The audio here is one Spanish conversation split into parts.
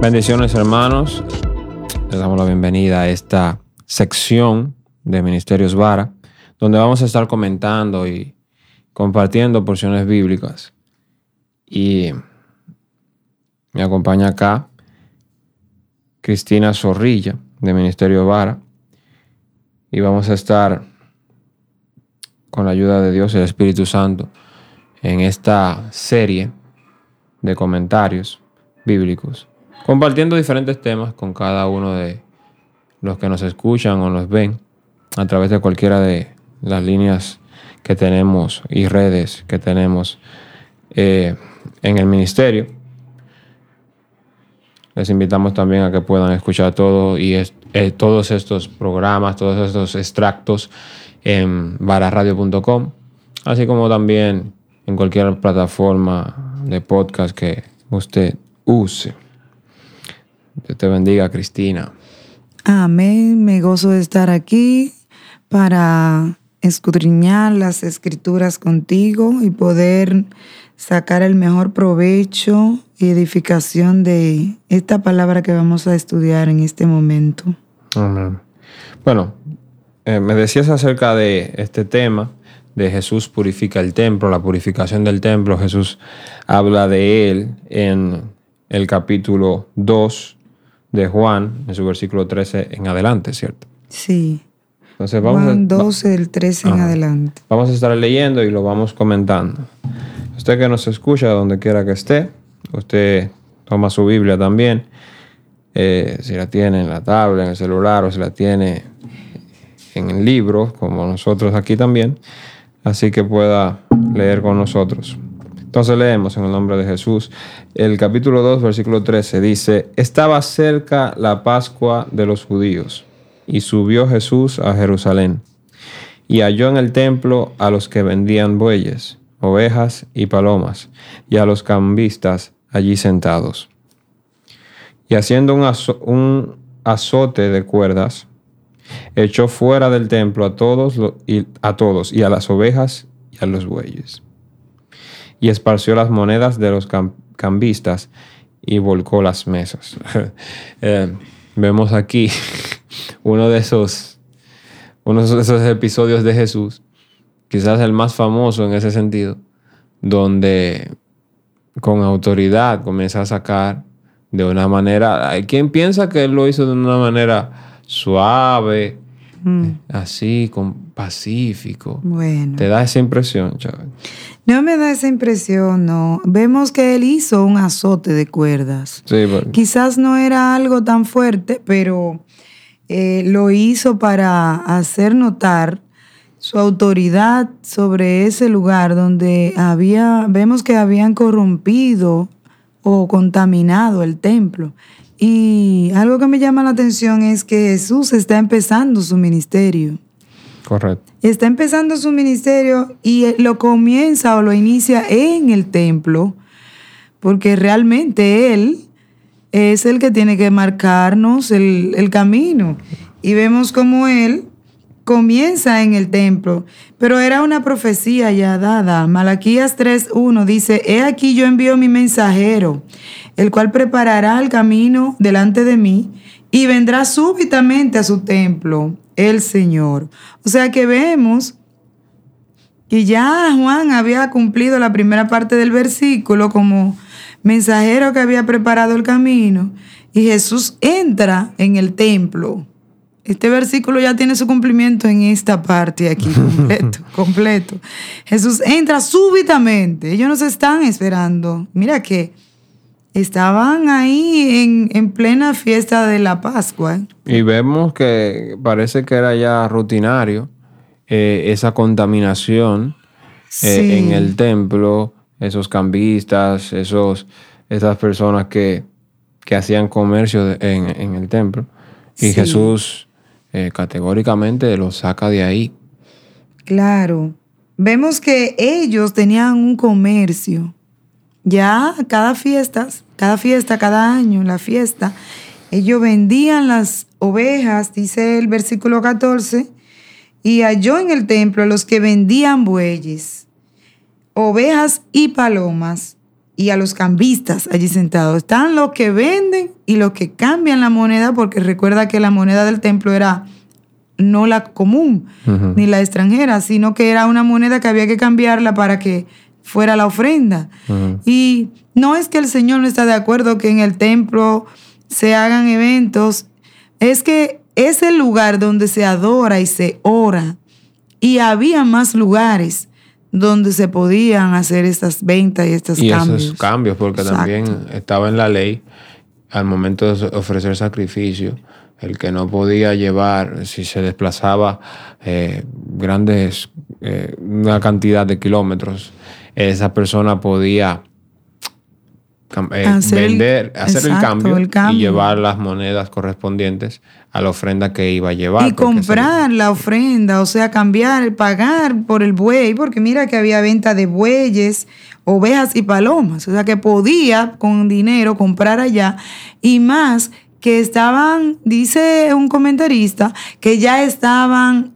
Bendiciones, hermanos. Les damos la bienvenida a esta sección de Ministerios Vara, donde vamos a estar comentando y compartiendo porciones bíblicas. Y me acompaña acá Cristina Zorrilla, de Ministerio Vara. Y vamos a estar, con la ayuda de Dios y el Espíritu Santo, en esta serie de comentarios bíblicos, compartiendo diferentes temas con cada uno de los que nos escuchan o nos ven a través de cualquiera de las líneas que tenemos y redes que tenemos en el ministerio. Les invitamos también a que puedan escuchar todos estos programas, todos estos extractos en vararadio.com, así como también en cualquier plataforma de podcast que usted use. Dios te bendiga, Cristina. Amén. Me gozo de estar aquí para escudriñar las Escrituras contigo y poder sacar el mejor provecho y edificación de esta palabra que vamos a estudiar en este momento. Amén. Bueno, me decías acerca de este tema de Jesús purifica el templo, la purificación del templo. Jesús habla de él en el capítulo 2 de Juan, en su versículo 13 en adelante, ¿cierto? Sí. Entonces Juan 12, el 13 en adelante. Vamos a estar leyendo y lo vamos comentando. Usted que nos escucha, donde quiera que esté, usted toma su Biblia también, si la tiene en la tablet, en el celular, o si la tiene en el libro, como nosotros aquí también, así que pueda leer con nosotros. Entonces leemos en el nombre de Jesús. El capítulo 2, versículo 13 dice: Estaba cerca la Pascua de los judíos, y subió Jesús a Jerusalén, y halló en el templo a los que vendían bueyes, ovejas y palomas, y a los cambistas allí sentados. Y haciendo un azote de cuerdas, echó fuera del templo a todos y a las ovejas y a los bueyes. Y esparció las monedas de los cambistas y volcó las mesas. Vemos aquí uno de esos episodios de Jesús, quizás el más famoso en ese sentido, donde con autoridad comienza a sacar de una manera. Hay quien piensa que él lo hizo de una manera suave, así, pacífico. Bueno. ¿Te da esa impresión, Chávez? No me da esa impresión, no. Vemos que él hizo un azote de cuerdas. Sí, pero quizás no era algo tan fuerte, pero lo hizo para hacer notar su autoridad sobre ese lugar donde vemos que habían corrompido o contaminado el templo. Y algo que me llama la atención es que Jesús está empezando su ministerio. Correcto. Está empezando su ministerio y lo comienza o lo inicia en el templo, porque realmente Él es el que tiene que marcarnos el camino. Y vemos cómo Él comienza en el templo, pero era una profecía ya dada. Malaquías 3:1 dice: He aquí yo envío mi mensajero, el cual preparará el camino delante de mí, y vendrá súbitamente a su templo el Señor. O sea que vemos que ya Juan había cumplido la primera parte del versículo como mensajero que había preparado el camino, y Jesús entra en el templo. Este versículo ya tiene su cumplimiento en esta parte aquí, completo. Jesús entra súbitamente. Ellos nos están esperando. Mira que estaban ahí en plena fiesta de la Pascua. Y vemos que parece que era ya rutinario esa contaminación en el templo, esos cambistas, esas personas que hacían comercio en el templo. Y Jesús categóricamente los saca de ahí. Claro. Vemos que ellos tenían un comercio. Ya cada fiesta, cada año, la fiesta, ellos vendían las ovejas, dice el versículo 14, y halló en el templo a los que vendían bueyes, ovejas y palomas, y a los cambistas allí sentados. Están los que venden y los que cambian la moneda, porque recuerda que la moneda del templo era no la común ni la extranjera, sino que era una moneda que había que cambiarla para que fuera la ofrenda. Y no es que el Señor no está de acuerdo que en el templo se hagan eventos, es que es el lugar donde se adora y se ora. Y había más lugares donde se podían hacer estas ventas y estos cambios. Y esos cambios, porque también estaba en la ley, al momento de ofrecer sacrificio, el que no podía llevar, si se desplazaba una cantidad de kilómetros, esa persona podía hacer el cambio y llevar las monedas correspondientes a la ofrenda que iba a llevar. Y comprar la ofrenda, o sea, pagar por el buey, porque mira que había venta de bueyes, ovejas y palomas. O sea, que podía con dinero comprar allá, y más que estaban, dice un comentarista, que ya estaban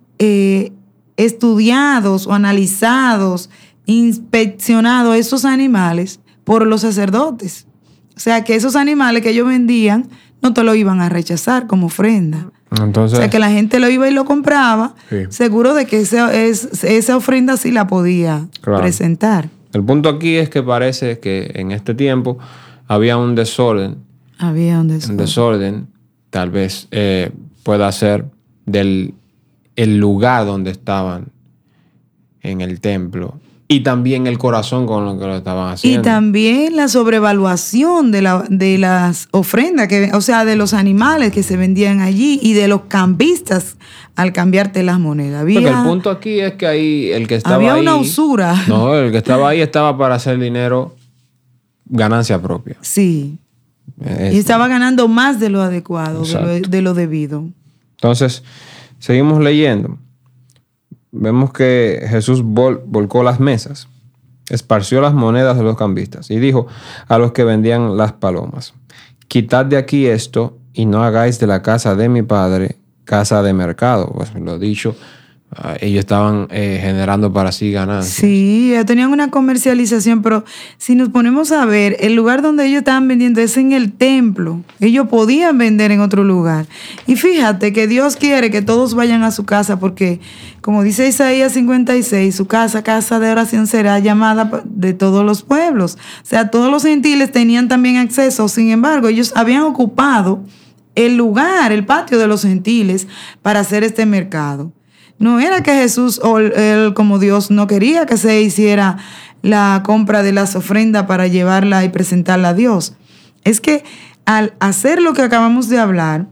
estudiados o analizados, inspeccionados esos animales por los sacerdotes. O sea, que esos animales que ellos vendían no te lo iban a rechazar como ofrenda. Entonces, o sea, que la gente lo iba y lo compraba, seguro de que esa ofrenda sí la podía presentar. El punto aquí es que parece que en este tiempo había un desorden. Un desorden, tal vez pueda ser del el lugar donde estaban en el templo. Y también el corazón con lo que lo estaban haciendo. Y también la sobrevaluación de las ofrendas, o sea, de los animales que se vendían allí y de los cambistas al cambiarte las monedas. Porque el punto aquí es que ahí el que estaba ahí... Había una usura. No, el que estaba ahí estaba para hacer dinero, ganancia propia. Sí. Y estaba ganando más de lo adecuado, de lo debido. Entonces, seguimos leyendo. Vemos que Jesús volcó las mesas, esparció las monedas de los cambistas y dijo a los que vendían las palomas: quitad de aquí esto y no hagáis de la casa de mi padre casa de mercado. Pues lo dicho, ellos estaban generando para sí ganancias. Sí, tenían una comercialización, pero si nos ponemos a ver, el lugar donde ellos estaban vendiendo es en el templo. Ellos podían vender en otro lugar. Y fíjate que Dios quiere que todos vayan a su casa, porque, como dice Isaías 56, su casa, casa de oración, será llamada de todos los pueblos. O sea, todos los gentiles tenían también acceso. Sin embargo, ellos habían ocupado el lugar, el patio de los gentiles, para hacer este mercado. No era que Jesús o él como Dios no quería que se hiciera la compra de las ofrendas para llevarla y presentarla a Dios. Es que al hacer lo que acabamos de hablar,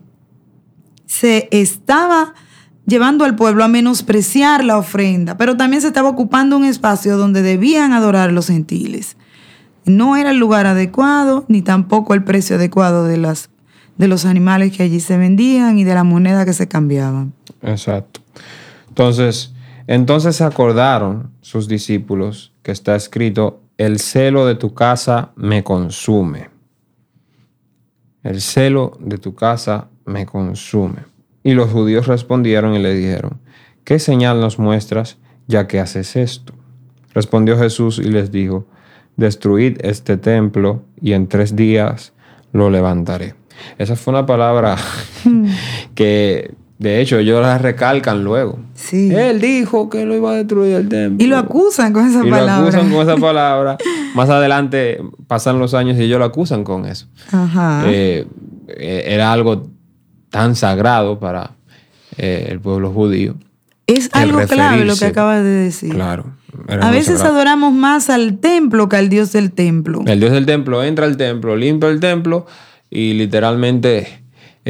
se estaba llevando al pueblo a menospreciar la ofrenda, pero también se estaba ocupando un espacio donde debían adorar los gentiles. No era el lugar adecuado, ni tampoco el precio adecuado de los animales que allí se vendían y de la moneda que se cambiaban. Exacto. Entonces se acordaron sus discípulos que está escrito: el celo de tu casa me consume. El celo de tu casa me consume. Y los judíos respondieron y le dijeron: ¿qué señal nos muestras ya que haces esto? Respondió Jesús y les dijo: destruid este templo y en 3 días lo levantaré. Esa fue una palabra que... De hecho, ellos la recalcan luego. Sí. Él dijo que lo iba a destruir el templo. Y lo acusan con esa palabra. Más adelante pasan los años y ellos lo acusan con eso. Ajá. Era algo tan sagrado para el pueblo judío. Es algo clave lo que acabas de decir. Claro. A veces adoramos más al templo que al Dios del templo. El Dios del templo entra al templo, limpia el templo y literalmente...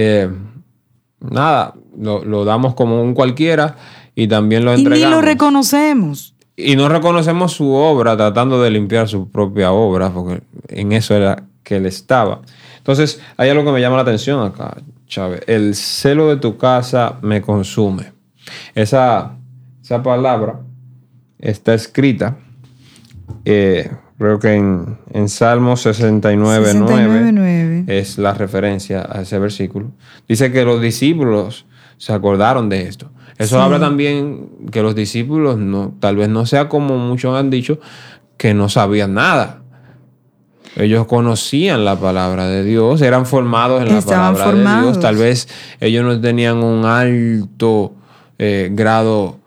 nada, lo damos como un cualquiera y también lo entregamos. Y ni lo reconocemos. Y no reconocemos su obra, tratando de limpiar su propia obra, porque en eso era que él estaba. Entonces, hay algo que me llama la atención acá, Chávez. El celo de tu casa me consume. Esa palabra está escrita, creo que en Salmos 69:9 es la referencia a ese versículo. Dice que los discípulos se acordaron de esto. Eso habla también que los discípulos tal vez no sea como muchos han dicho, que no sabían nada. Ellos conocían la palabra de Dios, eran formados en la palabra de Dios. Tal vez ellos no tenían un alto grado,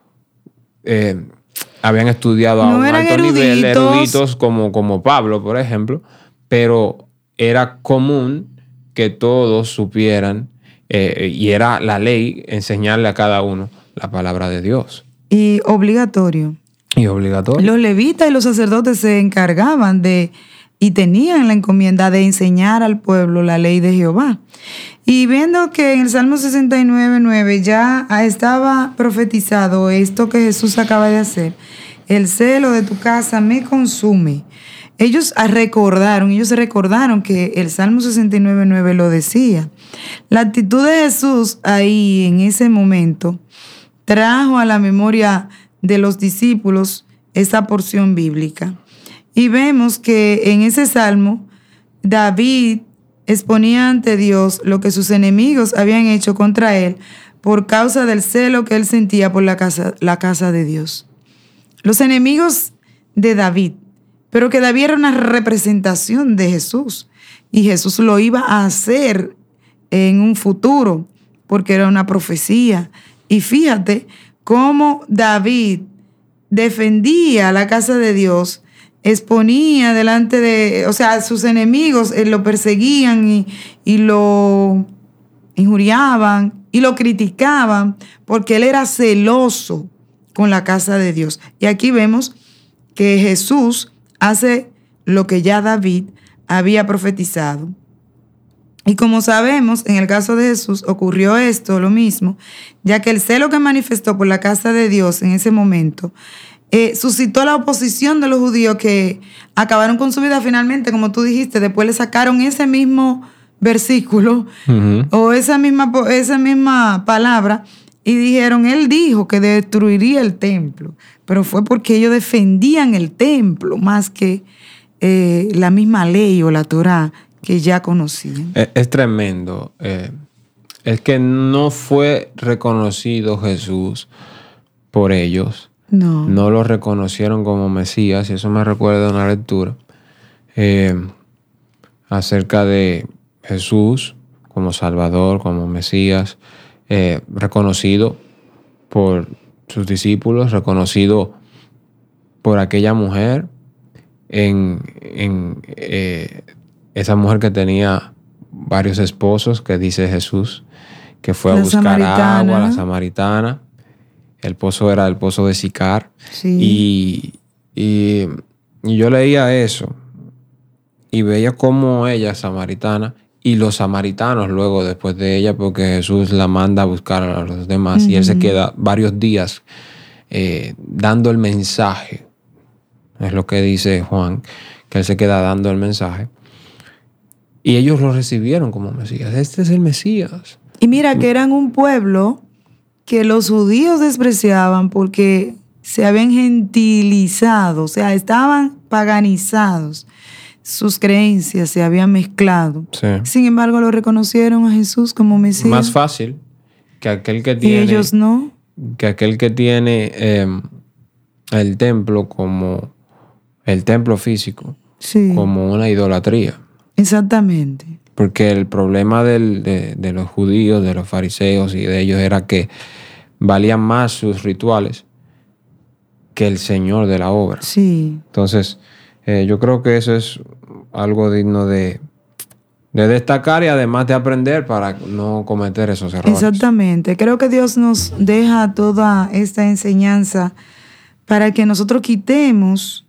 habían estudiado a un alto nivel, eruditos como Pablo, por ejemplo, pero era común que todos supieran, y era la ley enseñarle a cada uno la palabra de Dios. Y obligatorio. Los levitas y los sacerdotes se encargaban y tenían la encomienda de enseñar al pueblo la ley de Jehová. Y viendo que en el Salmo 69:9 ya estaba profetizado esto que Jesús acaba de hacer, el celo de tu casa me consume. Ellos recordaron que el Salmo 69:9 lo decía. La actitud de Jesús ahí en ese momento trajo a la memoria de los discípulos esa porción bíblica. Y vemos que en ese salmo David exponía ante Dios lo que sus enemigos habían hecho contra él por causa del celo que él sentía por la casa de Dios. Los enemigos de David, pero que David era una representación de Jesús y Jesús lo iba a hacer en un futuro porque era una profecía. Y fíjate cómo David defendía la casa de Dios, exponía delante de, sus enemigos lo perseguían y lo injuriaban y lo criticaban porque él era celoso con la casa de Dios. Y aquí vemos que Jesús hace lo que ya David había profetizado. Y como sabemos, en el caso de Jesús ocurrió esto, lo mismo, ya que el celo que manifestó por la casa de Dios en ese momento suscitó la oposición de los judíos que acabaron con su vida finalmente, como tú dijiste. Después le sacaron ese mismo versículo o esa misma palabra y dijeron, él dijo que destruiría el templo, pero fue porque ellos defendían el templo más que la misma ley o la Torá que ya conocían. Es tremendo. Es que no fue reconocido Jesús por ellos. No lo reconocieron como Mesías. Y eso me recuerda una lectura acerca de Jesús como Salvador, como Mesías, reconocido por sus discípulos, reconocido por aquella mujer esa mujer que tenía varios esposos, que dice Jesús, que fue a buscar agua, la samaritana. El pozo era el pozo de Sicar. Sí. Y yo leía eso y veía cómo ella, samaritana, y los samaritanos luego después de ella, porque Jesús la manda a buscar a los demás, y él se queda varios días dando el mensaje. Es lo que dice Juan, que él se queda dando el mensaje. Y ellos lo recibieron como Mesías. Este es el Mesías. Y mira que eran un pueblo que los judíos despreciaban porque se habían gentilizado, estaban paganizados. Sus creencias se habían mezclado. Sí. Sin embargo, lo reconocieron a Jesús como Mesías. Más fácil que aquel que tiene... Y ellos no. Que aquel que tiene el templo como el templo físico, como una idolatría. Exactamente. Porque el problema de los judíos, de los fariseos y de ellos era que valían más sus rituales que el Señor de la obra. Sí. Entonces, yo creo que eso es algo digno de destacar y además de aprender para no cometer esos errores. Exactamente. Creo que Dios nos deja toda esta enseñanza para que nosotros quitemos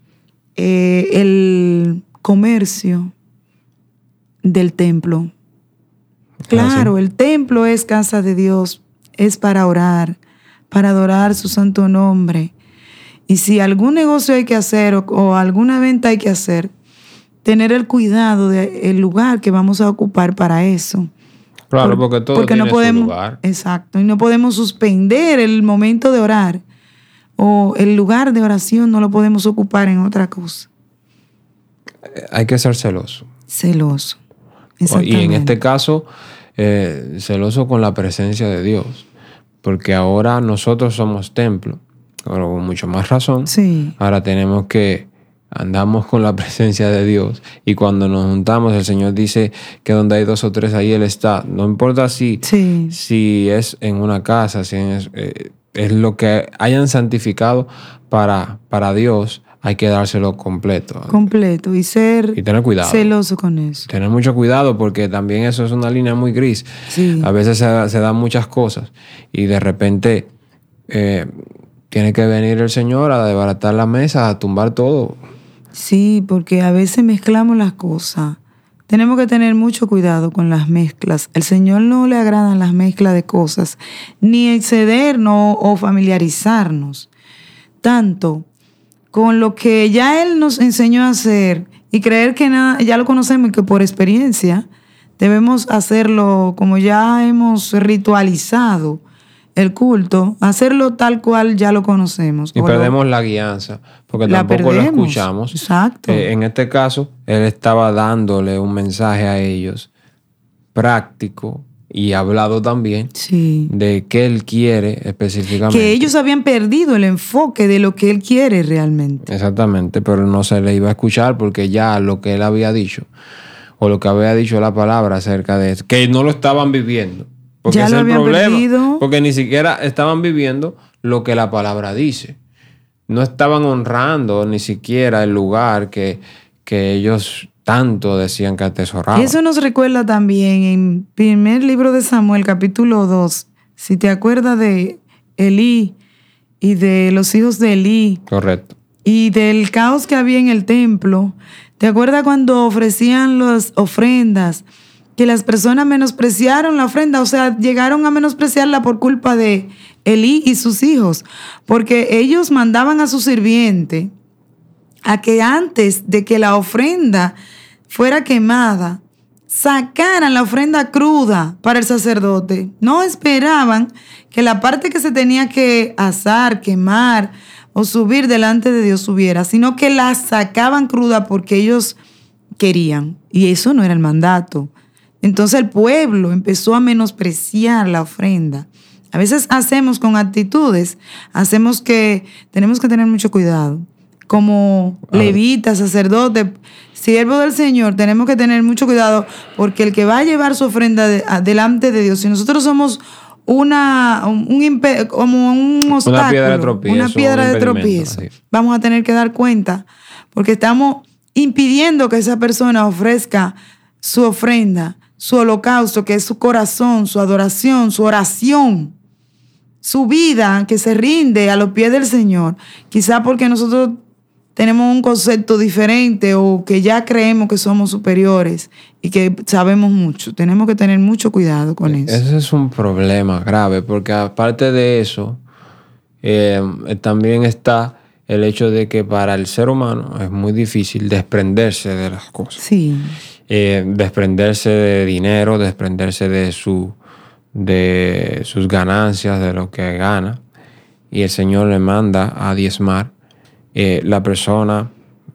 el comercio del templo. Claro, el templo es casa de Dios, es para orar, para adorar su santo nombre. Y si algún negocio hay que hacer o alguna venta hay que hacer, tener el cuidado del lugar que vamos a ocupar para eso. Claro, porque todo tiene su lugar. Exacto, y no podemos suspender el momento de orar o el lugar de oración no lo podemos ocupar en otra cosa. Hay que ser celoso. Celoso. Y en este caso, celoso con la presencia de Dios. Porque ahora nosotros somos templo. Ahora, con mucho más razón. Sí. Ahora tenemos que andamos con la presencia de Dios y cuando nos juntamos el Señor dice que donde hay 2 o 3 ahí Él está. No importa si es en una casa, si es lo que hayan santificado para Dios, hay que dárselo completo. Completo y tener cuidado. Celoso con eso. Tener mucho cuidado porque también eso es una línea muy gris. Sí. A veces se dan muchas cosas y de repente tiene que venir el Señor a desbaratar la mesa, a tumbar todo. Sí, porque a veces mezclamos las cosas. Tenemos que tener mucho cuidado con las mezclas. El Señor no le agradan las mezclas de cosas, ni excedernos o familiarizarnos tanto con lo que ya Él nos enseñó a hacer y creer que ya lo conocemos y que por experiencia debemos hacerlo como ya hemos ritualizado el culto, hacerlo tal cual ya lo conocemos. Y perdemos la guianza, porque tampoco lo escuchamos. Exacto. En este caso, Él estaba dándole un mensaje a ellos práctico y hablado también de qué Él quiere específicamente. Que ellos habían perdido el enfoque de lo que Él quiere realmente. Exactamente, pero no se le iba a escuchar porque ya lo que Él había dicho, o lo que había dicho la palabra acerca de eso, que no lo estaban viviendo. Porque ya ese lo es el habían problema. Perdido. Porque ni siquiera estaban viviendo lo que la palabra dice. No estaban honrando ni siquiera el lugar que ellos tanto decían que atesoraban. Eso nos recuerda también en primer libro de Samuel, capítulo 2. Si te acuerdas de Elí y de los hijos de Elí. Correcto. Y del caos que había en el templo. ¿Te acuerdas cuando ofrecían las ofrendas? Que las personas menospreciaron la ofrenda, o sea, llegaron a menospreciarla por culpa de Elí y sus hijos, porque ellos mandaban a su sirviente a que antes de que la ofrenda fuera quemada, sacaran la ofrenda cruda para el sacerdote. No esperaban que la parte que se tenía que asar, quemar o subir delante de Dios subiera, sino que la sacaban cruda porque ellos querían, y eso no era el mandato. Entonces el pueblo empezó a menospreciar la ofrenda. A veces hacemos con actitudes, tenemos que tener mucho cuidado. Como levitas, sacerdotes, siervos del Señor, tenemos que tener mucho cuidado porque el que va a llevar su ofrenda delante de Dios, si nosotros somos como un obstáculo, una piedra de tropiezo, vamos a tener que dar cuenta porque estamos impidiendo que esa persona ofrezca su ofrenda, su holocausto, que es su corazón, su adoración, su oración, su vida que se rinde a los pies del Señor. Quizá porque nosotros tenemos un concepto diferente o que ya creemos que somos superiores y que sabemos mucho. Tenemos que tener mucho cuidado con eso. Ese es un problema grave porque aparte de eso, también está el hecho de que para el ser humano es muy difícil desprenderse de las cosas. Sí. Desprenderse de dinero, desprenderse de sus ganancias, de lo que gana. Y el Señor le manda a diezmar. La persona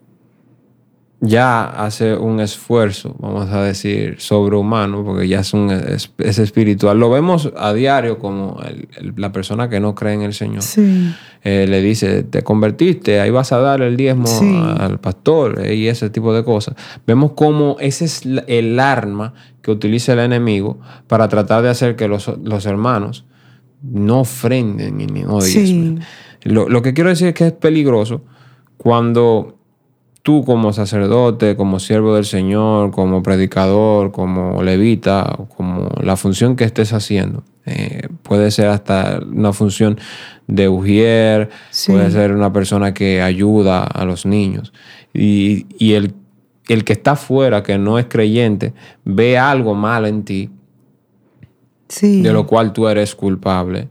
ya hace un esfuerzo, vamos a decir, sobrehumano, porque ya es espiritual. Lo vemos a diario como la persona que no cree en el Señor. Sí. Le dice, te convertiste, ahí vas a dar el diezmo al pastor y ese tipo de cosas. Vemos cómo ese es el arma que utiliza el enemigo para tratar de hacer que los hermanos no ofrenden ni no diezmen. Sí. Lo que quiero decir es que es peligroso cuando tú como sacerdote, como siervo del Señor, como predicador, como levita, como la función que estés haciendo, puede ser hasta una función de ujier, puede ser una persona que ayuda a los niños. Y el que está afuera, que no es creyente, ve algo malo en ti, de lo cual tú eres culpable,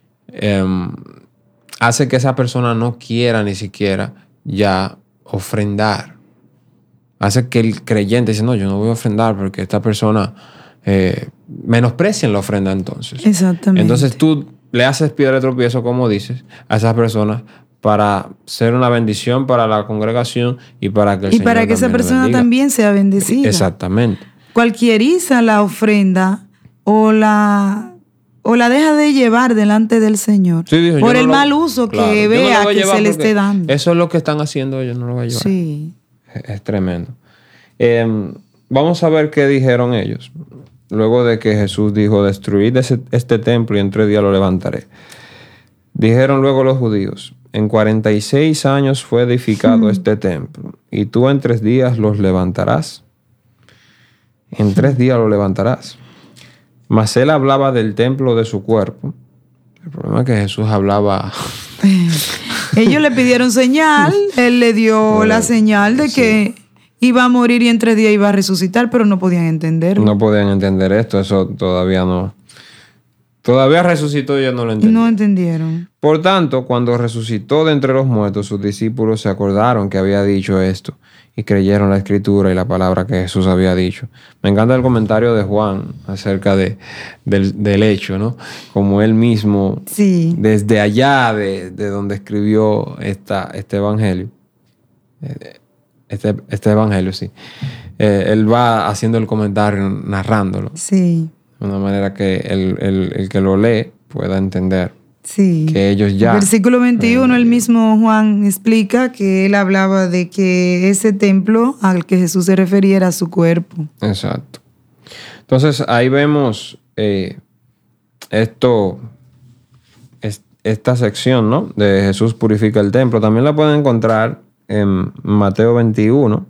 hace que esa persona no quiera ni siquiera ya ofrendar. Hace que el creyente dice, no, yo no voy a ofrendar porque esta persona menosprecia la ofrenda entonces. Exactamente. Entonces tú le haces piedra de tropiezo, como dices, a esas personas para ser una bendición para la congregación y para que el Señor para que esa persona también sea bendecida. Exactamente. Cualquieriza la ofrenda o la o la deja de llevar delante del Señor Sí, dijo, por yo el no mal uso claro, que yo no lo vea voy a que llevar se le porque esté dando. Eso es lo que están haciendo ellos, no lo voy a llevar. Sí. Es tremendo. Vamos a ver qué dijeron ellos. Luego de que Jesús dijo, destruid este templo y en 3 días lo levantaré. Dijeron luego los judíos, en 46 años fue edificado este templo, y tú en 3 días los levantarás. En 3 días lo levantarás. Mas él hablaba del templo de su cuerpo. El problema es que Jesús hablaba... Ellos le pidieron señal, él le dio la señal de que iba a morir y en 3 días iba a resucitar, pero no podían entenderlo. No podían entender esto, eso todavía no. Todavía resucitó y ellos no lo entendieron. No entendieron. Por tanto, cuando resucitó de entre los muertos, sus discípulos se acordaron que había dicho esto y creyeron la escritura y la palabra que Jesús había dicho. Me encanta el comentario de Juan acerca del hecho, ¿no? Como él mismo, Sí. desde allá de donde escribió este evangelio, este evangelio, sí. Él va haciendo el comentario, narrándolo. Sí. De una manera que el que lo lee pueda entender. Sí. Que ellos ya... Versículo 21, el mismo Juan explica que él hablaba de que ese templo al que Jesús se refería era su cuerpo. Exacto. Entonces ahí vemos esta sección, ¿no? De Jesús purifica el templo. También la pueden encontrar en Mateo 21.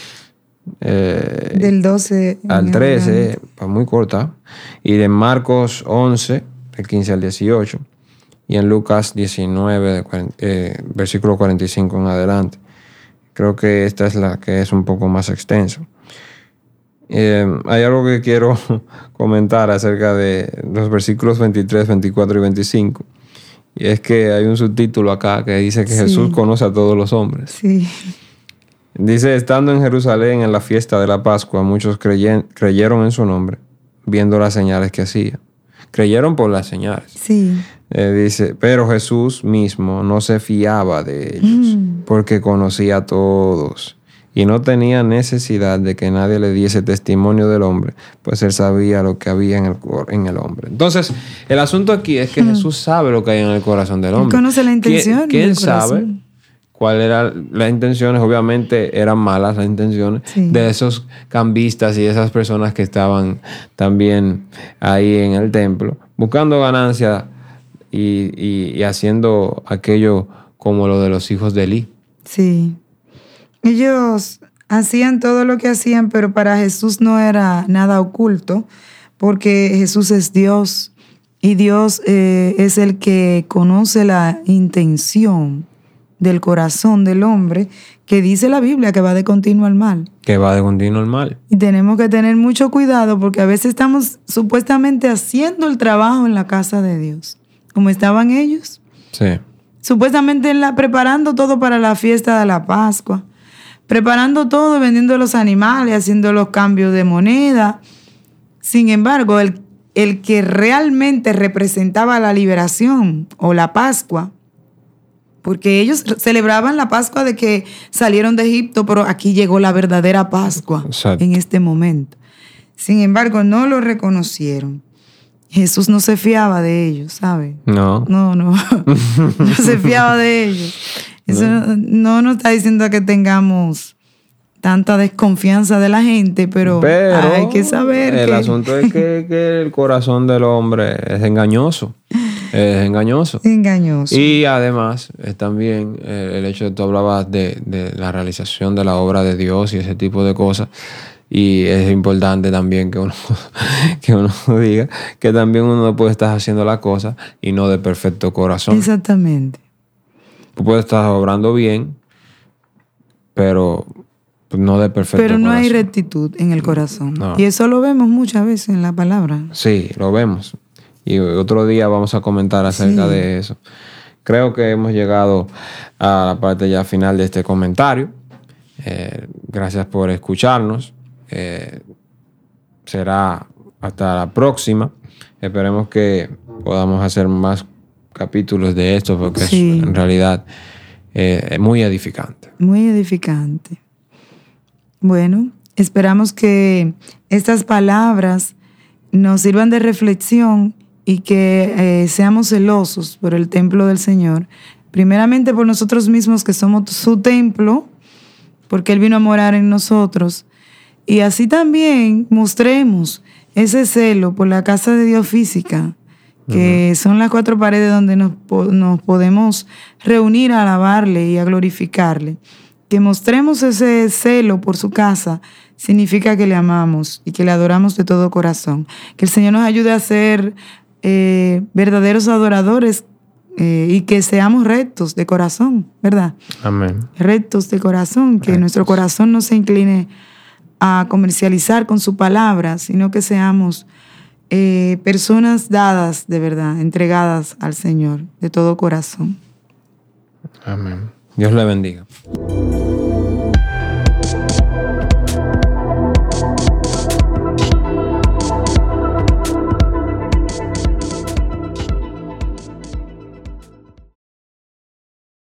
Del 12 al 13, pues muy corta. Y de Marcos 11, del 15 al 18. Y en Lucas 19, versículo 45 en adelante. Creo que esta es la que es un poco más extensa. Hay algo que quiero comentar acerca de los versículos 23, 24 y 25. Y es que hay un subtítulo acá que dice que Jesús conoce a todos los hombres. Sí. Dice, estando en Jerusalén en la fiesta de la Pascua, muchos creyeron en su nombre, viendo las señales que hacía. Creyeron por las señales. Sí. Dice, pero Jesús mismo no se fiaba de ellos, porque conocía a todos y no tenía necesidad de que nadie le diese testimonio del hombre, pues él sabía lo que había en el hombre. Entonces, el asunto aquí es que Jesús sabe lo que hay en el corazón del hombre. Él conoce la intención. ¿Quién sabe cuáles eran las intenciones? Obviamente eran malas las intenciones de esos cambistas y esas personas que estaban también ahí en el templo, buscando ganancia y haciendo aquello como lo de los hijos de Elí. Sí. Ellos hacían todo lo que hacían, pero para Jesús no era nada oculto, porque Jesús es Dios y Dios es el que conoce la intención del corazón del hombre, que dice la Biblia que va de continuo al mal. Que va de continuo al mal. Y tenemos que tener mucho cuidado porque a veces estamos supuestamente haciendo el trabajo en la casa de Dios, como estaban ellos. Sí. Supuestamente preparando todo para la fiesta de la Pascua, preparando todo, vendiendo los animales, haciendo los cambios de moneda. Sin embargo, el que realmente representaba la liberación o la Pascua, porque ellos celebraban la Pascua de que salieron de Egipto, pero aquí llegó la verdadera Pascua. Exacto. En este momento. Sin embargo, no lo reconocieron. Jesús no se fiaba de ellos, ¿sabe? No. No se fiaba de ellos. Eso no nos está diciendo que tengamos tanta desconfianza de la gente, pero hay que saber el asunto es que el corazón del hombre es engañoso. Es engañoso. Engañoso. Y además, también el hecho de que tú hablabas de la realización de la obra de Dios y ese tipo de cosas. Y es importante también que uno diga que también uno puede estar haciendo la cosa y no de perfecto corazón. Exactamente. Tú puedes estar obrando bien, pero no de perfecto corazón. Pero no hay rectitud en el corazón. No. Y eso lo vemos muchas veces en la palabra. Sí, lo vemos. Y otro día vamos a comentar acerca de eso. Creo que hemos llegado a la parte ya final de este comentario. Gracias por escucharnos. Será hasta la próxima. Esperemos que podamos hacer más capítulos de esto porque es en realidad muy edificante. Muy edificante. Bueno, esperamos que estas palabras nos sirvan de reflexión y que seamos celosos por el templo del Señor, primeramente por nosotros mismos que somos su templo, porque Él vino a morar en nosotros, y así también mostremos ese celo por la casa de Dios física, que son las 4 paredes donde nos podemos reunir a alabarle y a glorificarle. Que mostremos ese celo por su casa significa que le amamos y que le adoramos de todo corazón. Que el Señor nos ayude a ser verdaderos adoradores y que seamos rectos de corazón, ¿verdad? Amén. Rectos de corazón, que nuestro corazón no se incline a comercializar con su palabra, sino que seamos personas dadas de verdad, entregadas al Señor de todo corazón. Amén. Dios le bendiga.